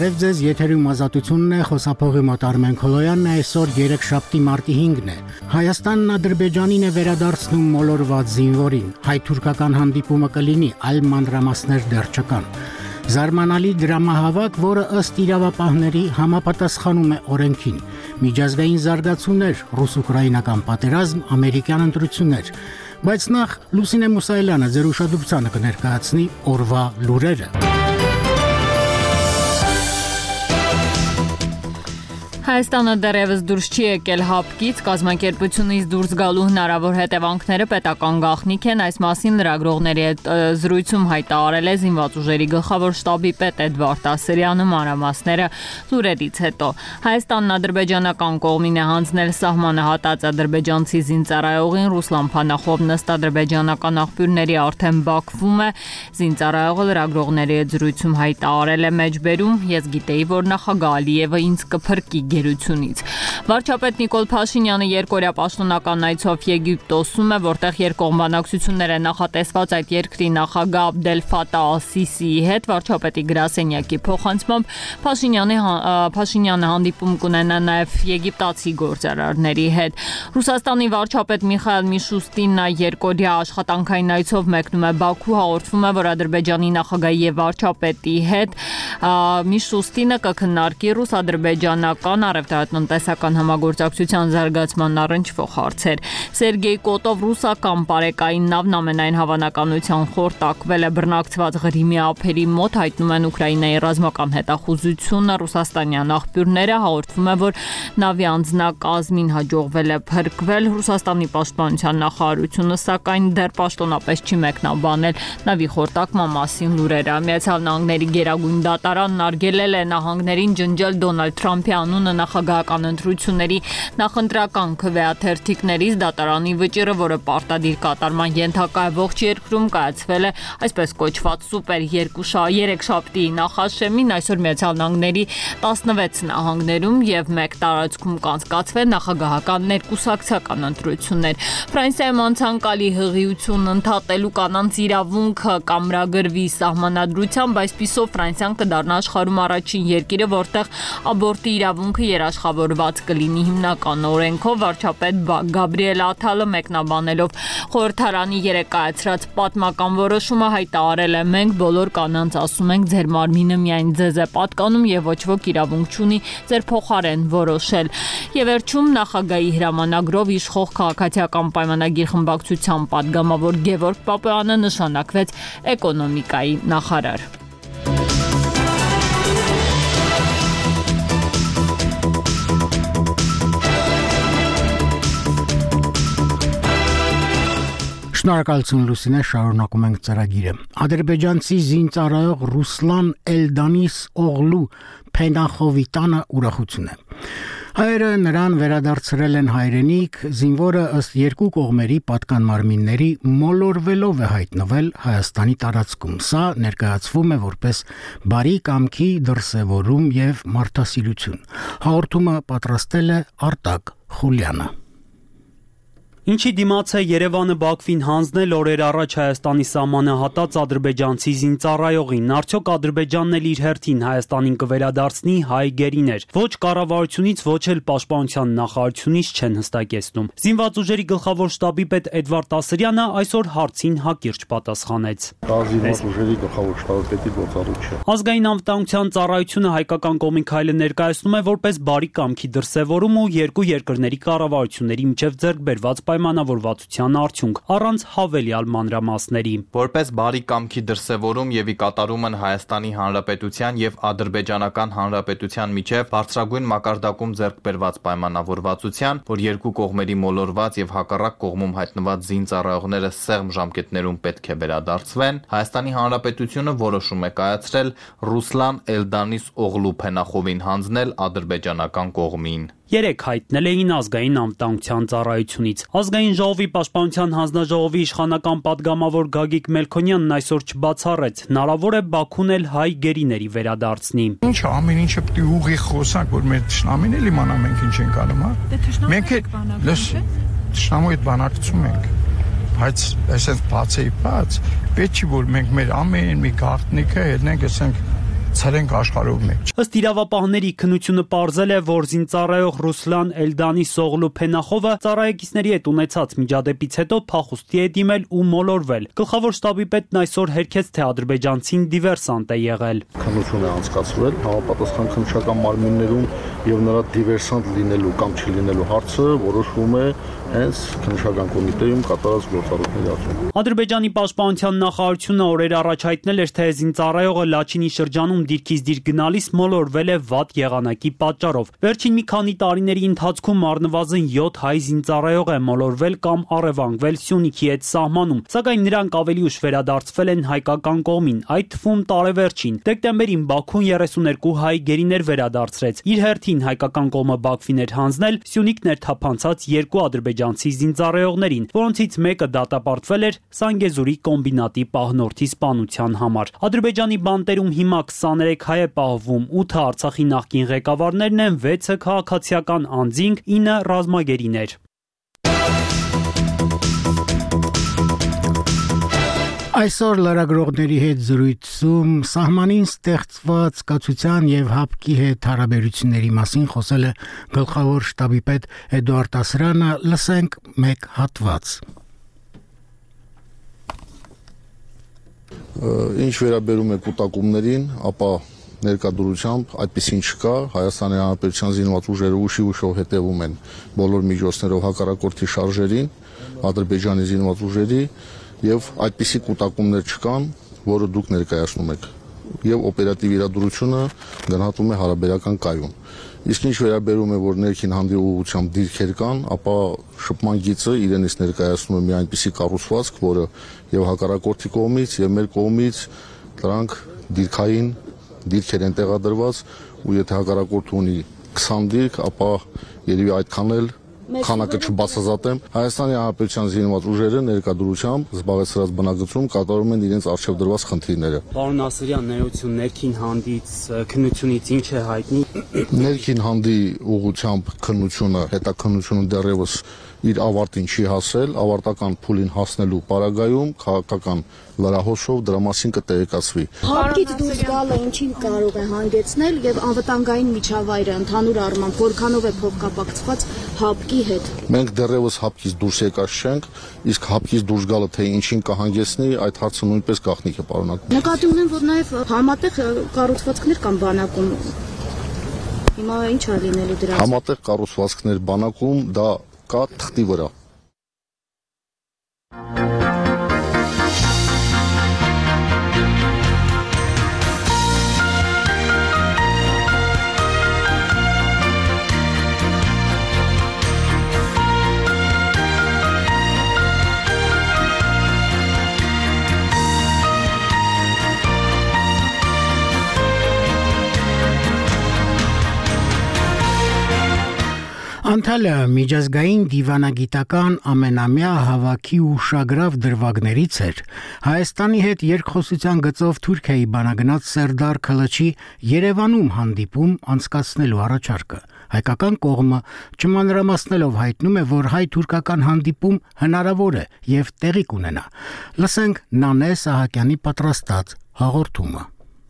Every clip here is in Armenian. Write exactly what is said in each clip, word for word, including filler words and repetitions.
Բարև ձեզ, եթերում ազատությունն է, խոսափողի մոտ Արմեն Քոլոյանն է, այսօր երեքշաբթի մարտի հինգն է։ Հայաստանն Ադրբեջանին է վերադարձնում մոլորված զինվորին, հայ-թուրքական հանդիպումը կլինի, այլ մանրամասներ դեռ չկան։ Զարմանալի դրամահավաք, որը ըստ իրավապահների համապատասխանում է օրենքին։ Միջազգային զարգացումներ, ռուս-ուկրաինական պատերազմ, ամերիկյան ընտրություններ։ Բայց նախ Լուսինե Մուսայելյանը ձեր ուշադրությանը կներկայացնի օրվա լուրերը։ Հայաստանը դեռևս դուրս չի եկել հապկից, կազմակերպությունից դուրս գալու հնարավոր հետևանքները պետական գաղտնիք են, այս մասին լրագրողների հետ զրույցում հայտարարել է զինված ուժերի գլխավոր շտաբի պետ Էդվարդ Ասրյանը, մանրամասները լուրերից հետո։ Հայաստանն ադրբեջանական կողմին է հանձնել սահմանը հատած ադրբեջանցի զինծառայողին, Ռուսլան Փանախովն ըստ ադրբեջանական աղբյուրների արդեն Բաքվում է, զինծառայողը լրագրողների հետ զրույցում հայտարարել է մեջբերում, ես գիտեի, որ նախագահ Ալիևը ինձ կփրկի գերությունից։ Վարչապետ Նիկոլ Փաշինյանը երկօրյա պաշտոնական այցով Եգիպտոսում է, որտեղ երկկողմանակցություններ է նախատեսված այդ երկրի նախագահ Աբդել Ֆաթահ Ալ-Սիսիի հետ, վարչապետի գրասենյակի փոխանցմամբ Փաշինյանը Փաշինյանը հանդիպում կունենա նաև եգիպտացի գործարարների հետ։ Ռուսաստանի վարչապետ Միխայել Միշուստինը երկօրյա աշխատանքային այցով մեկնում է Բաքու, հաղորդվում է, որ Ադրբեջանի նախագահի եւ վարչապետի հետ Միշուստինը կքննարկի ռուս-ադրբեջանական առևտրատնտեսական համագործակցության զարգացման առնչվող հարցեր։ Սերգեյ Կոտով ռուսական պարեկային նավն ամենայն հավանականության խորտակվել է բռնակցված Ղրիմի ափերի մոտ, հայտնում են Ուկրաինայի ռազմական հետախուզությունը, ռուսաստանյան աղբյուրները, հաղորդվում է, որ նավի անձնակազմին հաջողվել է փրկվել, Ռուսաստանի պաշտպանության նախարարությունը սակայն դեռ պաշտոնապես չի մեկնաբանել նավի խորտակման մասին լուրերը։ Միացյալ Նահանգների գերագույն դատարանն արգելել է նահանգներին ջնջել Դոնալդ Թրամփի անունը նախագահական ընտրությունների նախընտրական քվեաթերթիկներից, դատարանի վճիռը, որը պարտադիր կատարման ենթակա է ողջ երկրում, կայացվել է այսպես կոչված սուպեր երեքշաբթի նախաշեմին, այսօր Միացյալ Նահանգների տասնվեց նահանգներում եւ մեկ տարածքում կանցկացվել նախագահական ներկուսակցական ընտրություններ։ Ֆրանսիայում անցանկալի հղիություն ընդհատելու կանանց իրավունքը կամրագրվի սահմանադրությամբ, այսպիսով Ֆրանսիան կդառնա աշխարհում առաջին երկիրը, որտեղ աբորտի իրավունքը երաշխավորված կլինի հիմնական օրենքով, վարչապետ Գաբրիել Աթալը մեկնաբանելով խորհրդարանի երեկ կայացրած պատմական որոշումը հայտարարել է, մենք բոլոր կանանց ասում ենք, ձեր մարմինը միայն ձեզ է պատկանում եւ ոչ ոք իրավունք չունի ձեր փոխարեն որոշել։ Եվ վերջում նախագահի հրամանագրով իշխող քաղաքացիական պայմանագիր խմբակցության պատգամավոր Գևորգ Պապոյանը նշանակվեց էկոնոմիկայի նախարար։ Շնորհակալություն Լուսինե, շարունակում ենք ծրագիրը։ Ադրբեջանցի զինծառայող Ռուսլան Էլդանիս Օղլու Փենախովի տանը ուրախություն է։ Հայերը նրան վերադարձրել են հայրենիք, զինվորը ըստ երկու կողմերի պատկան մարմինների մոլորվելով է հայտնվել Հայաստանի տարածքում։ Սա ներկայացվում է որպես բարի կամքի դրսևորում եւ մարդասիրություն։ Հաղորդումը պատրաստել է Արտակ Խուլյանը։ Ինչի դիմաց է Երևանը Բաքվին հանձնել օրեր առաջ Հայաստանի սահմանը հատած ադրբեջանցի զինծառայողին, արդյոք Ադրբեջանն էլ իր հերթին Հայաստանին կվերադարձնի հայ գերիներ։ Ոչ կառավարությունից, ոչ էլ պաշտպանության նախարարությունից չեն հստակեցնում։ Զինված ուժերի գլխավոր շտաբի պետ Էդվարդ Ասրյանը այսօր հարցին հակիրճ պատասխանեց։ Զինված ուժերի գլխավոր շտաբի պետի գործառույթը։ Ազգային անվտանգության ծառայությունը հայկական կողմի քայլը ներկայացնում է որպես բարի կամքի դրսևորում ու երկու երկրների կառավարությունների միջև ձեռք բերված պայմանավորվածության արդյունք, առանց հավելյալ մանրամասների։ Որպես բարի կամքի դրսևորում եւ ի կատարում են Հայաստանի Հանրապետության եւ Ադրբեջանական Հանրապետության միջև բարձրագույն մակարդակում ձեռք բերված պայմանավորվածության, որ երկու կողմերի մոլորված եւ հակառակ կողմում հայտնված զինծառայողները սեղմ ժամկետներում պետք է վերադարձվեն, Հայաստանի Հանրապետությունը որոշում է կայացրել Ռուսլան Էլդանիս Օղլու Փենախովին հանձնել ադրբեջանական կողմին։ Երեք հայտնել էին ազգային անվտանգության ծառայությունից։ Ազգային ժողովի պաշտպանության հանձնաժողովի իշխանական պատգամավոր Գագիկ Մելքոնյանն այսօր չբացառեց, հնարավոր է Բաքուն էլ հայ գերիների վերադարձնի։ Ինչ ամեն ինչը պիտի ուղի խոսանք, որ մեր ճշնամին էլ իմանա մենք ինչ ենք անում, հա։ Մենք էլ լս ճշնամու հետ բանակցում ենք, բայց այսպես բացեի բաց, պետք չի որ մենք մեր ամեն մի գաղտնիքը հետնենք ասենք ցրենք աշխարհով մեկ։ Ըստ իրավապահների քննությունը պարզել է, որ զինծառայող Ռուսլան Էլդանի Սողլու Փենախովը ծառայեկիցների հետ ունեցած միջադեպից հետո փախուստի է դիմել ու մոլորվել։ Գլխավոր շտաբի պետն այսօր հերքեց, թե ադրբեջանցին դիվերսանտ է եղել։ Քննություն է անցկացվել համապատասխան քննչական մարմիններում եւ նրա դիվերսանտ լինելու կամ չլինելու հարցը որոշվում է հենց քննչական կոմիտեում կատարած գործառույթների արդյունքում։ Ադրբեջանի պաշտպանության նախարարությունը օրեր առաջ հայտնել էր, թե զինծառայողը Լաչինի շրջանում դիրքից դիր գնալիս մոլորվել է վատ եղանակի պատճառով։ Վերջին մի քանի տարիների ընթացքում առնվազն յոթ հայ զինծառայող է մոլորվել կամ առևանգվել Սյունիքի հետ սահմանում, սակայն նրանք ավելի ուշ վերադարձվել են հայկական կողմին, այդ թվում տարեվերջին։ Դեկտեմբերին Բաքուն երեսուներկու հայ գերիներ վերադարձրեց։ Իր հերթին հայկական կողմը Բաքվին էր հանձնել Սյունիք ներթափանցած երկու ադրբեջանցի զինծառայողներին, որոնցից մեկը դատապարտվել էր Սանգեզուրի կոմբինատի պահնորդի սպանության համար։ Ադրբեջանի բանտերում հիմա քսաներեք հայ է պահվում, ութը Արցախի նախկին ղեկավարներն են, վեցը քաղաքացիական անձինք, ինը ռազմագերիներ։ Այսօր լրագրողների հետ զրույցում սահմանին ստեղծված կացության եւ հապկի հետ հարաբերությունների մասին խոսել է գլխավոր շտաբի պետ Էդուարդ Ասրանը, լսենք մեկ հատված։ Ինչ վերաբերում է կուտակումներին, ապա ներկայությամբ այդպեսին չկա, Հայաստանի Հանրապետության զինված ուժերը ուշի ուշով հետևում են բոլոր միջոցներով հակառակորդի շարժերին, Ադրբեջանի զինված ուժերի եւ այդպիսի կուտակումներ չկան, որը դուք ներկայացնում եք, եւ օպերատիվ իրադրությունը գնահատում է հարաբերական կայուն։ Իսկ ինչ վերաբերում է, որ ներքին հանդի ուղղությամբ դիրքեր կան, ապա շփման գիծը իրենից ներկայացնում է մի այնպիսի կառուցվածք, որը եւ հակառակորդի կողմից եւ մեր կողմից դրանք դիրքային դիրքեր են տեղադրված, ու եթե հակառակորդը ունի քսան դիրք, ապա երևի այդքան էլ քանակը չբացազատեմ։ Հայաստանի Հանրապետության զինված ուժերը ներկայությամբ զբաղեցրած բնակչությունում կատարում են իրենց արժեվ դրված խնդիրները։ Պարոն Ասրյան, ներողություն, ներքին հանդից քննությունից ինչ է հայտնի։ Ներքին հանդի ուղղությամբ քննությունը, հետաքննությունը դեռևս իր ավարտին չի հասել, ավարտական փուլին հասնելու պարագայում քաղաքական լրահոսով դրա մասին կտեղեկացվի։ Հապկից դուրս գալը ինչին կարող է հանգեցնել եւ անվտանգային միջավայրը ընդհանուր առմամբ որքանով է փոխկապակցված հապկի հետ։ Մենք դեռևս հապկից դուրս եկած չենք, իսկ հապկից դուրս գալը թե ինչին կհանգեցնի, այդ հարցը նույնպես գաղտնիք է պարունակում։ Նկատի ունեմ, որ նաեւ համատեղ կառուցվածքներ կան բանակում։ Հիմա ինչ է լինելու դրանց։ Համատեղ կառուցվածքներ բանակում դա կա թղթի վրա։ Անտալիա միջազգային դիվանագիտական ամենամյա հավաքի ուշագրավ դրվագներից էր Հայաստանի հետ երկխոսության գծով Թուրքիայի բանագնաց Սերդար Քլաչի Երևանում հանդիպում անցկացնելու առաջարկը։ Հայկական կողմը չմանրամասնելով հայտնում է, որ հայ-թուրքական հանդիպում հնարավոր է եւ տեղի կունենա։ Լսենք Նանե Սահակյանի պատրաստած հաղորդումը։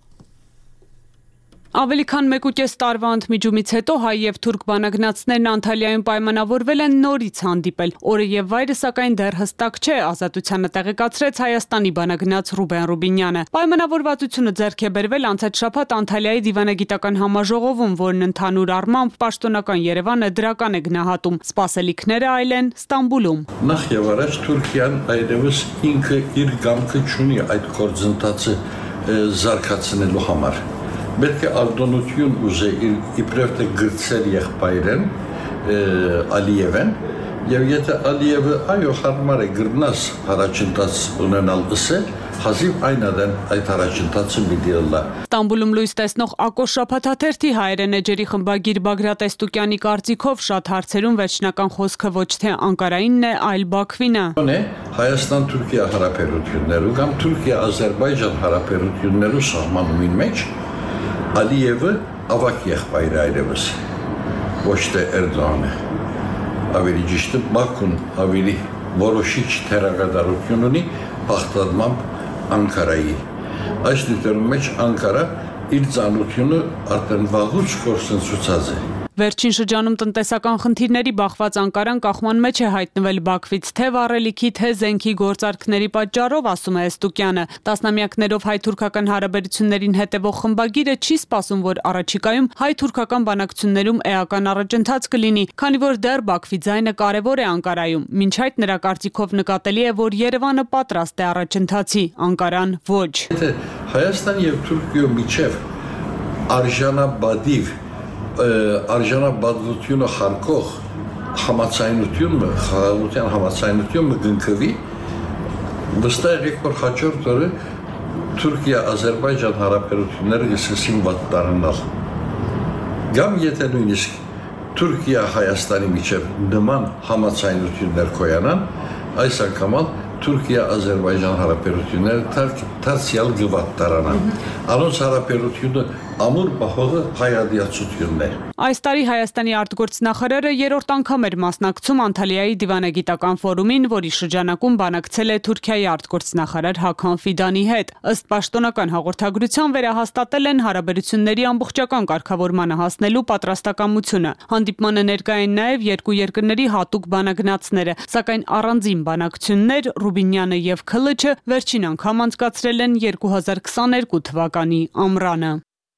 Ավելի քան մեկ ու կես տարվա ընդմիջումից հետո հայ եւ թուրք բանագնացներն Անտալիայում պայմանավորվել են նորից հանդիպել։ Օրը եւ վայրը սակայն դեռ հստակ չէ, ազատությանը տեղեկացրեց Հայաստանի բանագնաց Ռուբեն Ռուբինյանը։ Պայմանավորվածությունը ձեռք է բերվել անցած շաբաթ Անտալիայի դիվանագիտական համաժողովում, որն ընդհանուր առմամբ պաշտոնական Երևանը դրական է գնահատում։ Սպասելիքները այլ են Ստամբուլում։ Նախ եւ առաջ Թուրքիան այլևս ինքը իր գամքը չունի այդ գործընթացը զարգացնելու համար։ Պետք է արդյունություն ուզե իբրև թե գրծել եղբայրեն Ալիևեն եւ եթե Ալիևը այո հարմար է գրնաս առաջընթաց ունենալ ըսել հազիվ այնադեն այդ առաջընթացը մի լա։ Ստամբուլում լույս տեսնող Ակոշ շաբաթաթերթի հայերեն էջերի խմբագիր Բագրատ Էստուկյանի կարծիքով շատ հարցերում վերջնական խոսքը ոչ թե Անկարայինն է, այլ Բաքվինը։ Հայաստան-Թուրքիա հարաբերություններու կամ Թուրքիա-Ադրբեջան հարաբերություններու սահմանումին մեջ Ալիևը ավակ եղբայր այլևս ոչ թե Էրդողանը, ավելի ճիշտ Բաքուն ավելի որոշիչ թերագադարություն ունի բախտadmամբ Անկարայի, այս դիտելու մեջ Անկարա իր ծանոթությունը արդեն վաղուց կորսնցուցած է։ Վերջին շրջանում տնտեսական խնդիրների բախված Անկարան կախման մեջ է հայտնվել Բաքվից թե վառելիքի, թե զենքի գործարքների պատճառով, ասում է Էստուկյանը։ Տասնամյակներով հայ-թուրքական հարաբերություններին հետևող խմբագիրը չի սպասում, որ առաջիկայում հայ-թուրքական բանակցություններում էական առաջընթաց կլինի, քանի որ դեռ Բաքվի ձայնը կարևոր է Անկարայում։ Մինչ այդ նրա կարծիքով նկատելի է, որ Երևանը պատրաստ է առաջընթացի, Անկարան ոչ։ Եթե Հայաստան եւ Թուրքիա միջև արժանաբադիվ արժանաբադությունը խարկող համացայնությունը, խաղաղության համացայնությունը գնքվի, վստահ եք, որ հաջորդ օրը Թուրքիա-Ադրբեջան հարաբերությունները կսկսեն վատ դառնալ։ Կամ եթե նույնիսկ Թուրքիա-Հայաստանի միջև նման համացայնություններ կոյանան, այս անգամ Թուրքիա-Ադրբեջան հարաբերությունները դարձյալ գվատ դառնան։ Անոնց հարաբերությունը ամուր պահողը հայադիացությունն է։ Այս տարի Հայաստանի արտգործնախարարը երրորդ անգամ էր մասնակցում Անտալիայի դիվանագիտական ֆորումին, որի շրջանակում բանակցել է Թուրքիայի արտգործնախարար Հաքան Ֆիդանի հետ։ Ըստ պաշտոնական հաղորդագրության վերահաստատել են հարաբերությունների ամբողջական կարգավորմանը հասնելու պատրաստակամությունը։ Հանդիպմանը ներկա են նաև երկու երկրների հատուկ բանագնացները, սակայն առանձին բանակցություններ Ռուբինյանը եւ Քլիչը վերջին անգամ անցկացրել են երկու հազար քսաներկու թվականի ամռանը։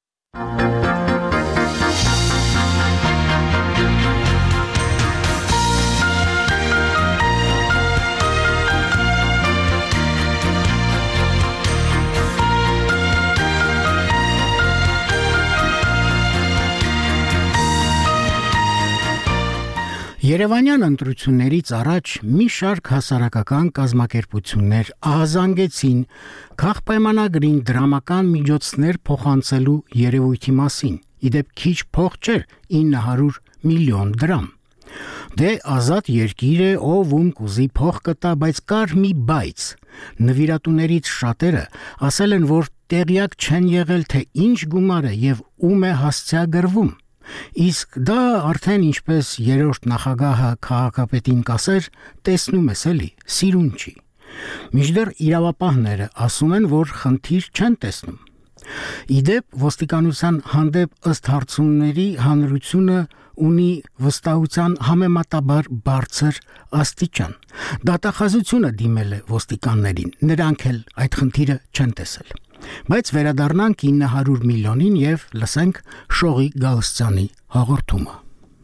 Երևանյան ընտրություններից առաջ մի շարք հասարակական կազմակերպություններ ահազանգեցին քաղաքապայմանագրին դրամական միջոցներ փոխանցելու երևույթի մասին։ Իդեպ քիչ փող չէր ինը հարյուր միլիոն դրամ։ Դե ազատ երկիր է, ով ում կուզի փող կտա, բայց կար մի բայց։ Նվիրատուներից շատերը ասել են, որ տեղյակ չեն եղել, թե ինչ գումար է եւ ում է հասցեագրվում։ Իսկ դա արդեն ինչպես երրորդ նախագահը քաղաքապետին կասեր, տեսնում ես էլի, սիրուն չի։ Մինչդեռ իրավապահները ասում են, որ խնդիր չեն տեսնում։ Իդեպ ոստիկանության հանդեպ ըստ հարցումների հանրությունը ունի վստահության համեմատաբար բարձր աստիճան։ Դատախազությունը դիմել է ոստիկաններին, նրանք էլ այդ խնդիրը չեն տեսել։ Բայց վերադառնանք ինը հարյուր միլիոնին եւ լսենք Շողի Գալստյանի հաղորդումը։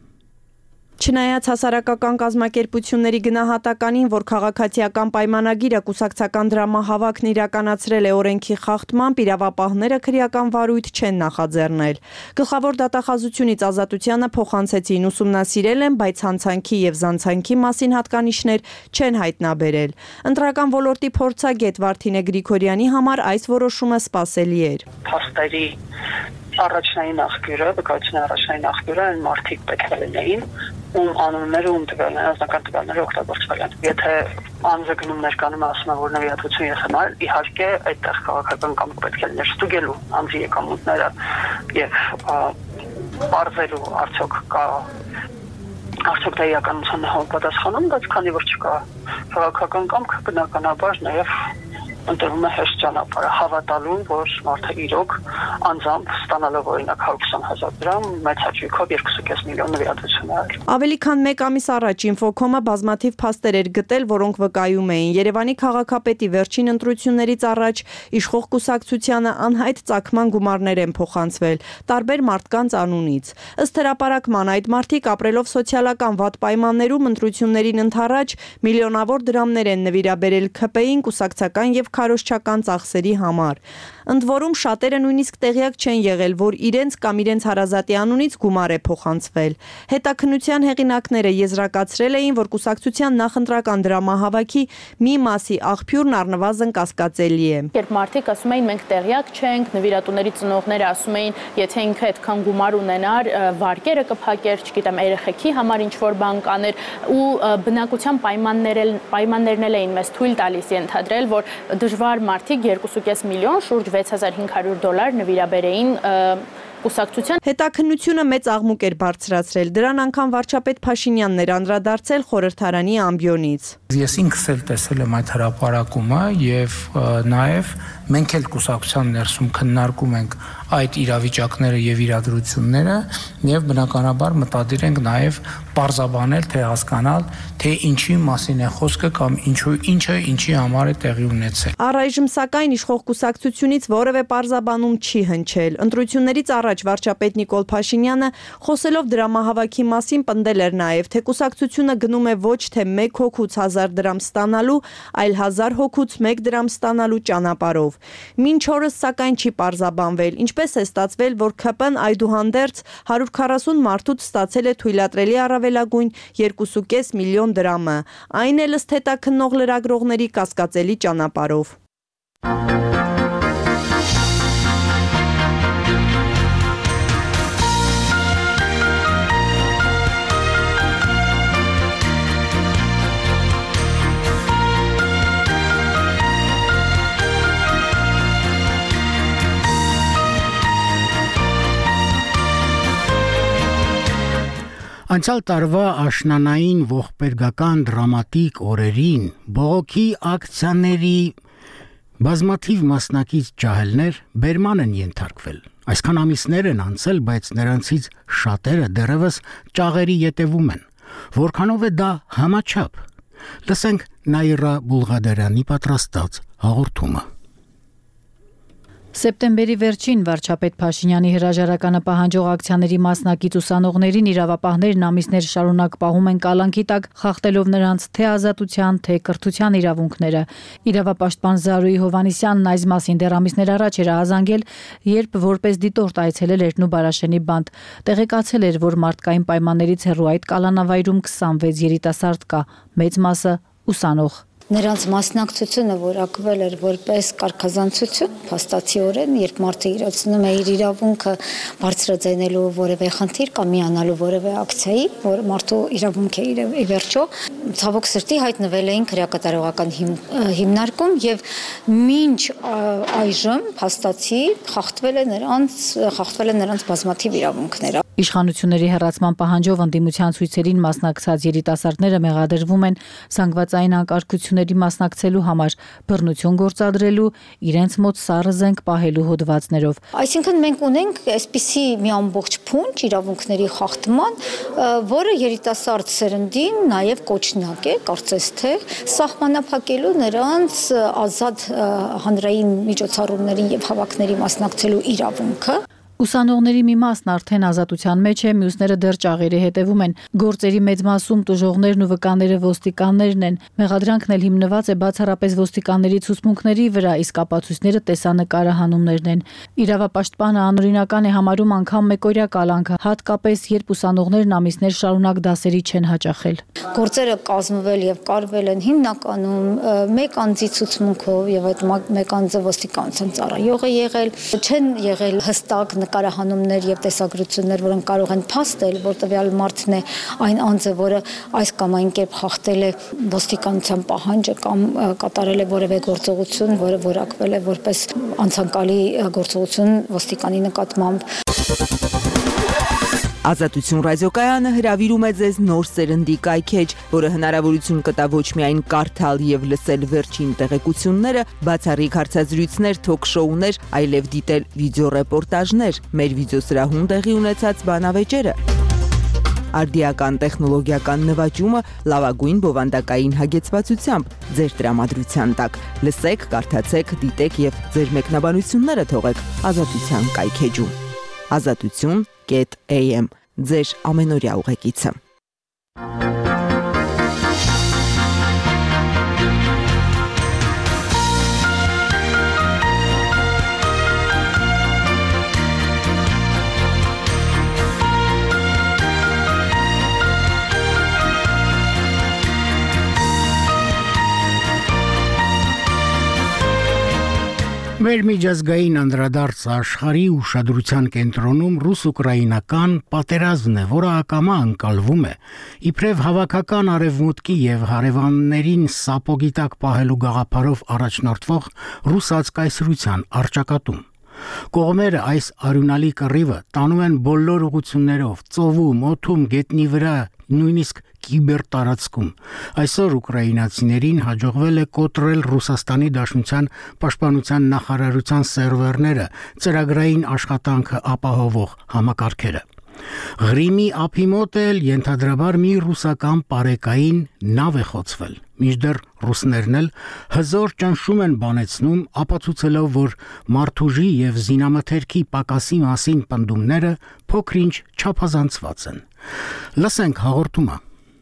Չնայած հասարակական կազմակերպությունների գնահատականին, որ քաղաքացիական պայմանագիրը կուսակցական դրամահավաքն իրականացրել է օրենքի խախտմամբ, իրավապահները քրեական վարույթ չեն նախաձեռնել։ Գլխավոր դատախազությունից Ազատությանը փոխանցեցին, ուսումնասիրել են, բայց հանցանքի եւ զանցանքի մասին հատկանիշներ չեն հայտնաբերել։ Ընտրական ոլորտի փորձագետ Վարդինե Գրիգորյանի համար այս որոշումը սպասելի էր։ Փաստերի առաջնային աղբյուրը, վկայության առաջնային աղբյուրը այն մարդիկ պետք է լինեին, ում անունները, ում տվյալները, անձնական տվյալները օգտագործվել են։ Եթե անձը գնումներ կանում ասում է, որ նվիրատվություն ես հնար, իհարկե այդտեղ քաղաքական կամք պետք է լիներ ստուգելու անձի եկամուտները եւ բարձելու արդյոք կա արդյոք դա իրականության համապատասխանում, բայց քանի որ չկա քաղաքական կամք, բնականաբար նաեւ ընտրվում է հեշտ ճանապարհը հավատալու, որ մարդը իրոք անձամբ ստանալով օրինակ հարյուր քսան հազար դրամ մեծ հաճույքով երկու կես միլիոն նվիրատվություն արել։ Ավելի քան մեկ ամիս առաջ Ինֆոկոմը բազմաթիվ փաստեր էր գտել, որոնք վկայում էին Երևանի քաղաքապետի վերջին ընտրություններից առաջ իշխող կուսակցությանը անհայտ ծագման գումարներ են փոխանցվել տարբեր մարդկանց անունից։ Ըստ հրապարակման այդ մարդիկ ապրելով սոցիալական վատ պայմաններում ընտրություններին ընդառաջ միլիոնավոր դրամներ են նվիրաբերել ՔՊ-ին, կուսակցական եւ քարոզչական ծախսերի համար։ Ընդ որում շատերը նույնիսկ տեղյակ չեն եղել, որ իրենց կամ իրենց հարազատի անունից գումար է փոխանցվել։ Հետաքննության հեղինակները եզրակացրել էին, որ կուսակցության նախընտրական դրամահավաքի մի մասի աղբյուրն առնվազն կասկածելի է։ Երբ մարդիկ ասում էին մենք տեղյակ չենք, նվիրատուների ծնողները ասում էին, եթե ինքը այդքան գումար ունենար, վարկերը կփակեր, չգիտեմ, երեխեքի համար ինչ որ բան կաներ ու բնակության պայմաններն էլ էին մեզ թույլ տալիս ենթադրել, որ դժվար մարդիկ երկու կես միլիոն շուրջ վեց հազար հինգ հարյուր դոլար նվիրաբերեին կուսակցության։ Հետաքննությունը մեծ աղմուկ էր բարձրացրել։ Դրան անգամ վարչապետ Փաշինյանն էր անդրադարձել խորհրդարանի ամբիոնից։ Ես ինքս էլ տեսել եմ այդ հրապարակումը եւ նաեւ Մենք էլ կուսակցության ներսում քննարկում ենք այդ իրավիճակները եւ իրադրությունները եւ բնականաբար մտադիր ենք նաեւ պարզաբանել, թե հասկանալ, թե ինչի մասին է խոսքը կամ ինչու ինչը ինչի համար է տեղի ունեցել։ Առայժմ սակայն իշխող կուսակցությունից որևէ պարզաբանում չի հնչել։ Ընտրություններից առաջ վարչապետ Նիկոլ Փաշինյանը խոսելով դրամահավաքի մասին պնդել էր նաեւ, թե կուսակցությունը գնում է ոչ թե մեկ հոգուց հազար դրամ ստանալու, այլ հազար հոգուց մեկ դրամ ստանալու ճանապարհով։ Մինչ օրս սակայն չի պարզաբանվել, ինչպես է ստացվել, որ ՔՊ-ն այդուհանդերձ հարյուր քառասուն մարդուց ստացել է թույլատրելի առավելագույն երկու կόμμα պենս միլիոն դրամը, այն էլ ըստ հետաքննող լրագրողների կասկածելի ճանապարհով։ Անցյալ տարվա աշնանային ողբերգական դրամատիկ օրերին բողոքի ակցիաների բազմաթիվ մասնակից ջահելներ բերման են ենթարկվել։ Այսքան ամիսներ են անցել, բայց նրանցից շատերը դեռևս ճաղերի ետևում են։ Որքանով է դա համաչափ։ Լսենք Նաիրա Բուլղադարյանի պատրաստած հաղորդումը։ Սեպտեմբերի վերջին վարչապետ Փաշինյանի հրաժարականը պահանջող ակցիաների մասնակից ուսանողներին իրավապահներն ամիսներ շարունակ պահում են կալանքի տակ, խախտելով նրանց թե ազատության, թե կրթության իրավունքները։ Իրավապաշտպան Զարուհի Հովհաննիսյանն այս մասին դեռ ամիսներ առաջ էր ահազանգել, երբ որպես դիտորդ այցելել էր Նուբարաշենի բանտ, տեղեկացել էր, որ մարդկային պայմաններից հեռու այդ կալանավայրում քսանվեց երիտասարդ կա, մեծ մասը ուսանող։ Նրանց մասնակցությունը որակվել էր որպես կարգազանցություն, փաստացիորեն, երբ մարդը իրացնում է իր իրավունքը բարձրաձայնելու որևէ խնդիր կամ միանալու որևէ ակցիայի, որ մարդու իրավունք է ի վերջո, ցավոք սրտի հայտնվել էին քրեակատարողական հիմնարկում եւ մինչ այժմ փաստացի խախտվել է նրանց խախտվել է նրանց բազմաթիվ իրավունքները։ Իշխանությունների հեռացման պահանջով ընդդիմության ցույցերին մասնակցած երիտասարդները մեղադրվում են զանգվածային անկարգությունների մասնակցելու համար, բռնություն գործադրելու, իրենց մոտ սառը զենք պահելու հոդվածներով։ Այսինքն մենք ունենք այսպիսի մի ամբողջ փունջ իրավունքների խախտման, որը երիտասարդ սերնդին նաև կոչնակ է, կարծես թե սահմանափակելու նրանց ազատ հանրային միջոցառումներին եւ հավաքների մասնակցելու իրավունքը։ Ուսանողների մի մասն արդեն ազատության մեջ է, մյուսները դեռ ճաղերի հետևում են։ Գործերի մեծ մասում տուժողներն ու վկաները ոստիկաններն են։ Մեղադրանքն էլ հիմնված է բացառապես ոստիկանների ցուցմունքների վրա, իսկ ապացույցները տեսանկարը հանումներն են։ Իրավապաշտպանը անօրինական է համարում անգամ մեկօրյա կալանքը, հատկապես երբ ուսանողներն ամիսներ շարունակ դասերի չեն հաճախել։ Գործերը կազմվել եւ կարվել են հիմնականում մեկ անձի ցուցմունքով եւ այդ մեկ անձը ոստիկանության ծառայող է եղել, չեն եղել հստակ նկարահանումներ եւ տեսագրություններ, որոնք կարող են փաստել, որ տվյալ մարդն է այն անձը, որը այս կամ այն կերպ խախտել է ոստիկանության պահանջը կամ կատարել է որևէ գործողություն, որը որակվել է որպես անցանկալի գործողություն ոստիկանի նկատմամբ։ Ազատություն ռադիոկայանը հրավիրում է ձեզ նոր սերնդի կայքեջ, որը հնարավորություն կտա ոչ միայն կարդալ եւ լսել վերջին տեղեկությունները, բացառիկ հարցազրույցներ, թոք-շոուներ, այլև դիտել վիդեոռեպորտաժներ, մեր վիդեոսրահում տեղի ունեցած բանավեճերը։ Արդիական տեխնոլոգիական նվաճումը լավագույն բովանդակային հագեցվածությամբ ձեր տրամադրության տակ։ Լսեք, կարդացեք, դիտեք եւ ձեր մեկնաբանությունները թողեք Ազատության կայքեջում։ Ազատություն կետ էյ էմ ձեր ամենօրյա ուղեկիցը։ Մեր միջազգային անդրադարձ աշխարհի ուշադրության կենտրոնում ռուս-ուկրաինական պատերազմն է, որը ակամա ընկալվում է իբրև հավաքական արևմուտքի եւ հարևաններին սապոգի տակ պահելու գաղափարով առաջնորդվող ռուսաց կայսրության առճակատում։ Կողմերը այս արյունալի կռիվը տանում են բոլոր ուղություններով, ծովում, օդում, գետնի վրա, նույնիսկ կիբերտարածքում։ Այսօր ուկրաինացիներին հաջողվել է կոտրել Ռուսաստանի Դաշնության պաշտպանության նախարարության սերվերները, ծրագրային աշխատանքը ապահովող համակարգերը։ Ղրիմի ափի մոտ էլ ենթադրաբար մի ռուսական պարեկային նավ է խոցվել, մինչդեռ ռուսներն էլ հզոր ճնշում են բանեցնում, ապացուցելով, որ մարդուժի եւ զինամթերքի պակասի մասին պնդումները փոքր-ինչ չափազանցված են։ Լսենք հաղորդումը։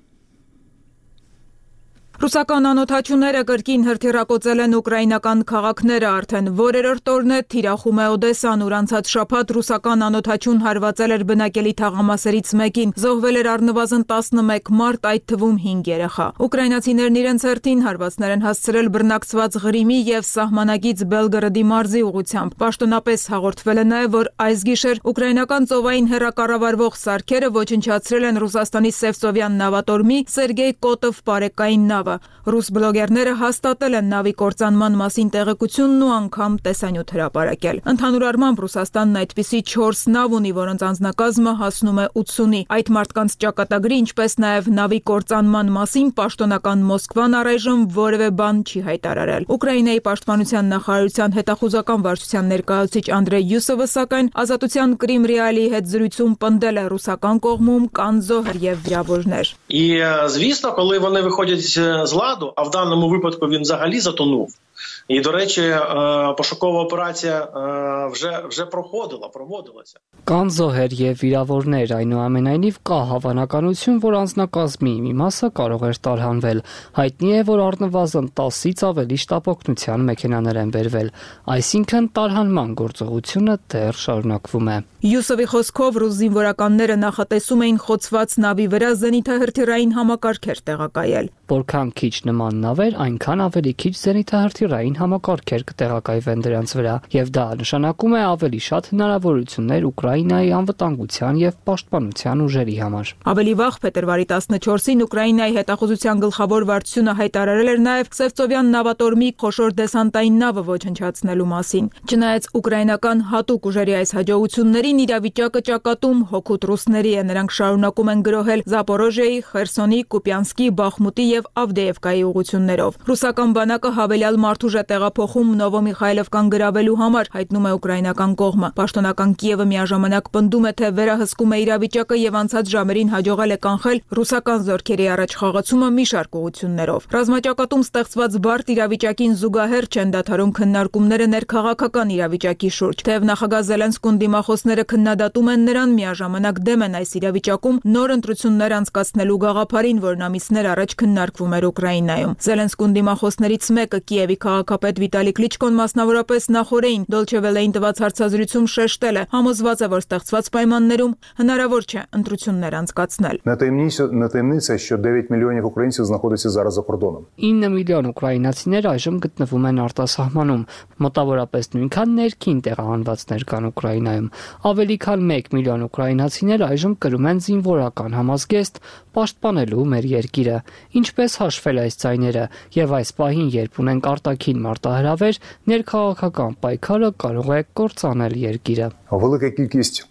Ռուսական անօթաչուները կրկին հրթիռակոծել են ուկրաինական քաղաքները, արդեն որերորդ օրն է թիրախում է Օդեսան, ուր անցած շաբաթ ռուսական անօթաչուն հարվածել էր բնակելի թաղամասերից մեկին, զոհվել էր առնվազն տասնմեկ մարդ, այդ թվում հինգ երեխա։ Ուկրաինացիներն իրենց հերթին հարվածներ են հասցրել բռնակցված Ղրիմի եւ սահմանագից Բելգորոդի մարզի ուղղությամբ։ Պաշտոնապես հաղորդվել է նաեւ, որ այս գիշեր ուկրաինական ծովային հեռակառավարվող սարքերը ոչնչացրել են Ռուսաստանի Սևծովյան նավատորմի Սերգեյ Կոտով պարեկային նավը։ Ռուս բլոգերները հաստատել են նավի կործանման մասին տեղեկությունն ու անգամ տեսանյութ հրապարակել։ Ընդհանուր առմամբ Ռուսաստանն այդպիսի չորս նավ ունի, որոնց անձնակազմը հասնում է ութսունի։ Այդ մարդկանց ճակատագրի, ինչպես նաև նավի կործանման մասին պաշտոնական Մոսկվան առայժմ որևէ բան չի հայտարարել։ Ուկրաինայի պաշտպանության նախարարության հետախուզական վարչության ներկայացուցիչ Անդրեյ Յուսովը սակայն Ազատության Կրիմ Ռիալի հետ զրույցում պնդել է ռուսական կողմում կան зоհեր եւ վիրավորներ։ І, звісно, коли вони виходять з ладу, а в даному випадку він взагалі затонув. І, до речі, пошукова операція вже, вже проходила, проводилася. Կան զոհեր եւ վիրավորներ, այնուամենայնիվ կա հավանականություն, որ անձնակազմի մի մասը կարող էր տարհանվել։ Հայտնի է, որ առնվազն տասից ավելի շտապօգնության մեքենաներ են բերվել, այսինքն տարհանման գործողությունը դեռ շարունակվում է։ Յուսովի խոսքով ռուս զինվորականները նախատեսում էին խոցված նավի վրա զենիթահրթիռային համակարգեր տեղակայել։ Որքան քիչ նման նավեր, այնքան ավելի քիչ զենիթահրթիռային համակարգեր կտեղակայվեն դրանց վրա, եւ դա նշանակում է ավելի շատ հնարավորություններ Ուկրաինայի անվտանգության եւ պաշտպանության ուժերի համար։ Ավելի վաղ փետրվարի տասնչորսին Ուկրաինայի հետախուզության գլխավոր վարչությունը հայտարարել էր նաեւ Սևծովյան նավատորմի խոշոր դեսանտային նավը ոչնչացնելու մասին։ Չնայած ուկրաինական հատուկ ուժերի այս հաջողություններին իրավիճակը ճակատում հոգուտ ռուսների է, նրանք շարունակում են գրոհել Զապորոժիայի, Խերսոնի, Կուպյանսկի, Բախմուտի եւ Ավդեևկայի ուղություններով։ Ռուսական բանակը հավելյալ մարդուժ է տեղափոխում Նովոմիխայլովկան գրավելու համար, հայտնում է ուկրաինական կողմը։ Պաշտոնական Կիևը միաժամանակ պնդում է, թե վերահսկում է իրավիճակը եւ անցած ժամերին հաջողել է կանխել ռուսական զորքերի առաջ խաղացումը մի շարք ուղություններով։ Ռազմաճակատում ստեղծված բարդ իրավիճակին զուգահեռ չեն դադարում քննարկումները ներքաղաքական իրավիճակի շուրջ։ Թեև նախագահ Զելենսկուն դիմախոսները քննադատում են նրան, միաժամանակ դեմ են այս իրավիճակում նոր ընտրություններ անցկացնելու գաղափարին, որն ամիսներ առաջ քննարկվում էր Ուկրաինայում։ Զելենսկուն դիմախոսներից մեկը Կիևի քաղաքապետ Վիտալի Կլիչկոն մասնավորապես նախորդին Դոլչե Վելեին տված հարցազրույցում շեշտել է, համոզված է, որ ստեղծված պայմաններում հնարավոր չէ ընտրություններ անցկացնել։ Не таємниця, що дев'ять мільйонів українців знаходяться зараз за кордоном. ինը միլիոն ուկրաինացիներ այժմ գտնվում են արտասահմանում, մոտավորապես նույնքան ներքին տեղահանվածներ կան Ուկրաինայում։ Ավելի քան մեկ միլիոն ուկրաինացիներ այժմ կրում են զինվորական համազգեստ պաշտպանելու մեր երկիրը։ Ինչպես հաշվել այս ձայները եւ այս պահին, երբ ունենք արտաքին մարտահրավեր, ներքաղաքական պայքարը կարող է կործանել երկիրը։ Велика кількість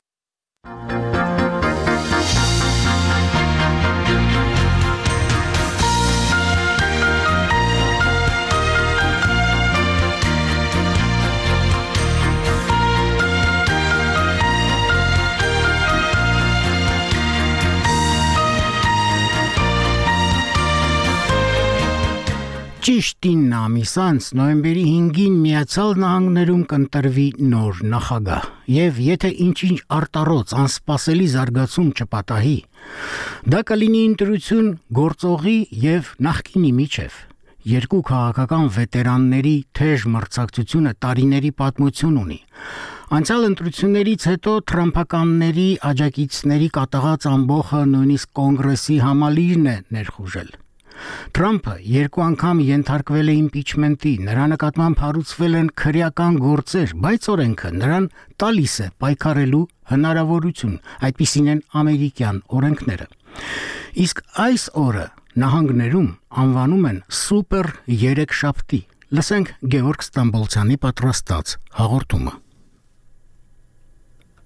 Ճիշտ ինը ամիս անց նոյեմբերի հինգին Միացյալ Նահանգներում կընտրվի նոր նախագահ, եւ եթե ինչ-ինչ արտառոց անսպասելի զարգացում չպատահի, դա կլինի ընտրություն գործողի եւ նախկինի միջև։ Երկու քաղաքական վետերանների թեժ մրցակցությունը տարիների պատմություն ունի։ Անցյալ ընտրություններից հետո թրամփականների աջակիցների կատաղած ամբողը նույնիսկ կոնգրեսի համալիրն է ներխուժել։ Թրամփը երկու անգամ ենթարկվել է իմպիչմենտի, նրա նկատմամբ հարուցվել են քրեական գործեր, բայց օրենքը նրան տալիս է պայքարելու հնարավորություն, այդպիսին են ամերիկյան օրենքները։ Իսկ այս օրը նահանգներում անվանում են սուպեր երեքշաբթի։ Լսենք Գևորգ Ստամբոլցյանի պատրաստած հաղորդումը։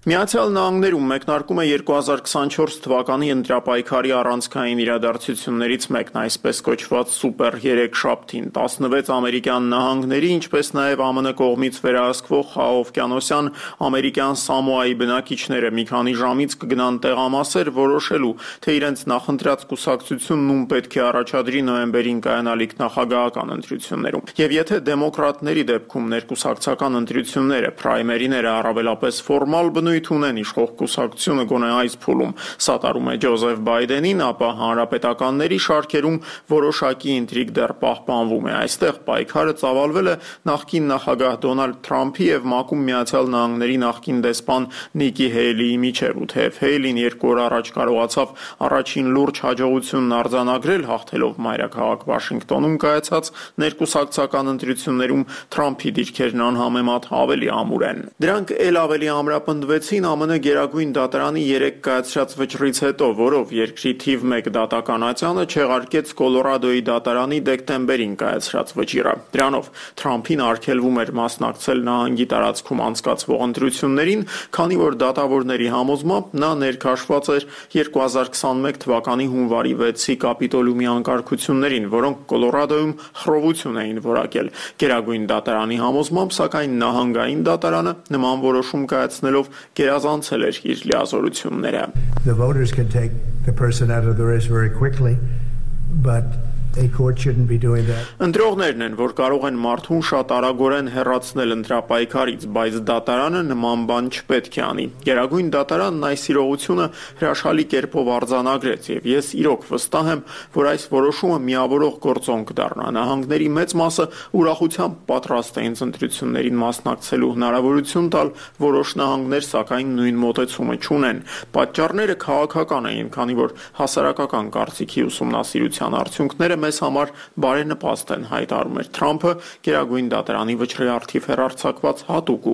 Միացյալ Նահանգներում մեկնարկում է երկու հազար քսանչորս թվականի ընտրապայքարի առանցքային իրադարձություններից մեկն, այսպես կոչված Սուպեր երեքշաբթին, տասնվեց ամերիկյան նահանգների, ինչպես նաև ԱՄՆ կողմից վերահսկվող Խաղաղօվկիանոսյան ամերիկյան Սամոայի բնակիչները մի քանի ժամից կգնան տեղամասեր որոշելու, թե իրենց նախընտրած կուսակցությունն ում պետք է առաջադրի նոյեմբերին կայանալիք նախագահական ընտրություններում։ Եվ եթե դեմոկրատների դեպքում ներկուսակցական ընտրությունները, պրայմերիները առավելապես ֆորմալ բնույթ ունեն իշխող կուսակցությունը գոնե այս փուլում սատարում է Ջոզեֆ Բայդենին, ապա հանրապետականների շարքերում որոշակի ինտրիգ դեռ պահպանվում է։ Այստեղ պայքարը ծավալվել է նախկին նախագահ Դոնալդ Թրամփի եւ ՄԱԿ-ում Միացյալ Նահանգների նախկին դեսպան Նիկի Հեյլիի միջև, ու թեև Հեյլին երկու օր առաջ կարողացավ առաջին լուրջ հաջողությունն արձանագրել, հաղթելով մայրաքաղաք Վաշինգտոնում կայացած ներկուսակցական ընտրություններում, Թրամփի դիրքերն անհամեմատ ավելի ամուր են։ Դրանք ել ավելի ամրապնդվեցին ԱՄՆ Գերագույն դատարանի երեք կայացրած վճռից հետո, որով երկրի թիվ մեկ դատական ատյանը չեղարկեց Կոլորադոյի դատարանի դեկտեմբերին կայացրած վճիռը։ Դրանով Թրամփին արգելվում էր մասնակցել նահանգի տարածքում անցկացվող ընտրություններին, քանի որ դատավորների համոզմամբ նա ներքաշված էր երկու հազար քսանմեկ թվականի հունվարի վեցի կապիտոլիումի անկարգություններին, որոնք Կոլորադոյում խռովություն էին որակել։ Գերագույն դատարանի համոզմամբ, սակայն նահանգային դատարանը նման որոշում կայացնելով գերազանցել էր իր լիազորությունները։ The voters can take the person out of the race very quickly, but a court shouldn't be doing that. Ընտրողներն են, որ կարող են մարդուն շատ արագորեն հեռացնել ընտրապայքարից, բայց դատարանը նման բան չպետք է անի։ Գերագույն դատարանն այս իրողությունը հրաշալի կերպով արձանագրեց, եւ ես իրոք վստահ եմ, որ այս որոշումը միավորող գործոն կդառնա։ Նահանգների մեծ մասը ուրախությամբ պատրաստ է ինձ ընտրություններին մասնակցելու հնարավորություն տալ, որոշ նահանգներ սակայն նույն մոտեցումը չունեն։ Պատճառները քաղաքական էին, քանի որ հասարակական կարծիքի ուսումնասիրության արդյունքները մեզ համար բարենպաստ են, հայտարարում էր Թրամփը Գերագույն դատարանի վճռի առթիվ հեռարձակված հատուկ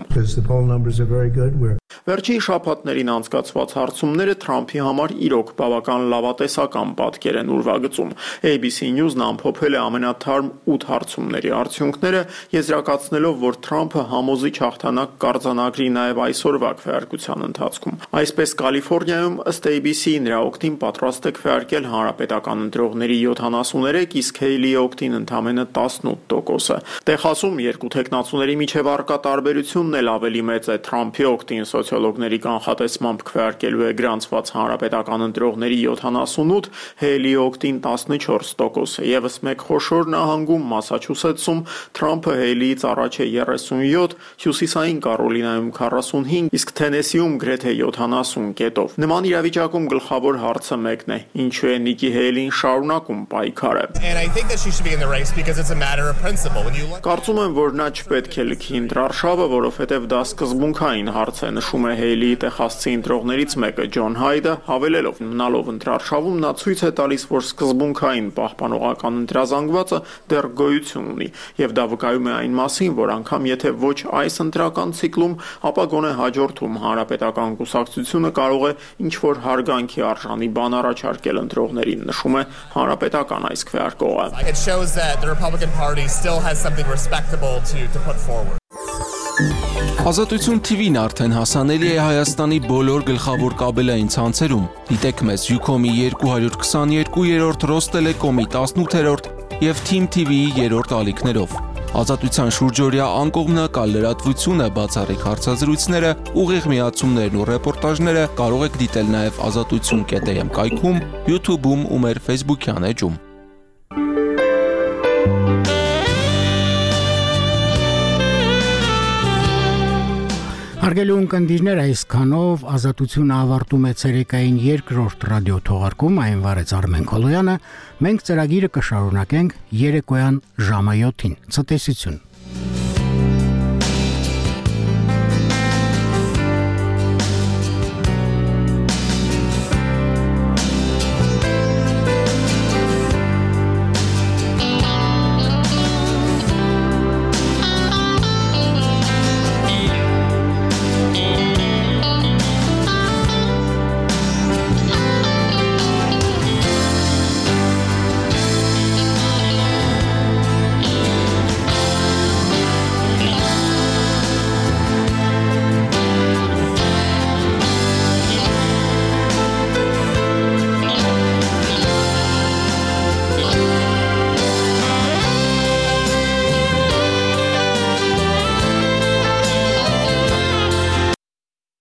ուղերձում։ Վերջին շաբաթներին անցկացված հարցումները Թրամփի համար իրոք բավական լավատեսական պատկեր են ուրվագծում։ A B C News-ն ամփոփել է ամենաթարմ ութ հարցումների արդյունքները, եզրակացնելով, որ Թրամփը համոզիչ հաղթանակ կարձանագրի նաև այսօրվա քվեարկության ընթացքում։ Այսպես Կալիֆոռնիայում ըստ A B C-ի նրա օգտին պատրաստ է քվեարկել հանրապետական ընտրողների յոթանասուներեք, իսկ Հեյլիի օգտին ընդամենը տասնութ տոկոսը։ Տեխասում երկու թեկնածուների միջև առկա տարբերությունն էլ ավելի մեծ է։ Թրամփի օգտին սոցիոլոգների կանխատեսմամբ քվեարկելու է գրանցված հանրապետական ընտրողների յոթանասունութ, Հեյլիի օգտին տասնչորս տոկոսը։ Եվս մեկ խոշոր նահանգում Մասաչուսեթսում Թրամփը Հեյլիից առաջ է երեսունյոթ, Հյուսիսային Կարոլինայում քառասունհինգ, իսկ Թենեսիում գրեթե յոթանասուն կետով։ Նման իրավիճակում գլխավոր հարցը մեկն է. ինչու է Նիկի Հեյլին շարունակում պայքարը։ Կարծում եմ, որ նա չպետք է լքի ընտրարշավը, որովհետև դա սկզբունքային հարց է, նշում է Հեյլիի տեխասցի ընտրողներից մեկը Ջոն Հայդը, հավելելով, մնալով ընտրարշավում նա ցույց է տալիս, որ սկզբունքային պահպանողական ընտրազանգվածը դեռ գոյություն ունի, եւ դա վկայում է այն մասին, որ անգամ եթե ոչ այս ընտրական ցիկլում, ապա գոնե հաջորդում հանրապետական կուսակցությունը կարող է ինչ-որ հարգանքի արժանի բան առաջարկել ընտրողներին, նշում է հանրապետական այս քվեարկողը։ Ազատություն T V-ն արդեն հասանելի է Հայաստանի բոլոր գլխավոր կաբելային ցանցերում։ Դիտեք մեզ Ucom-ի երկու հարյուր քսաներկու, Ռոստելեկոմի տասնութերորդ եւ Team T V-ի երրորդ ալիքներով։ Ազատության շուրջօրյա անկողմնակալ լրատվությունը, բացառիկ հարցազրույցները, ուղիղ միացումներն ու ռեպորտաժները կարող եք դիտել նաև ազատություն կետ am կայքում, YouTube-ում ու մեր Facebook-յան էջում։ Հարգելի ունկնդիրներ, այսքանով Ազատությունը ավարտում է ցերեկային երկրորդ ռադիո թողարկում, այն վարեց Արմեն Քոլոյանը։ Մենք ծրագիրը կշարունակենք երեկոյան ժամը յոթին։ Ցտեսություն։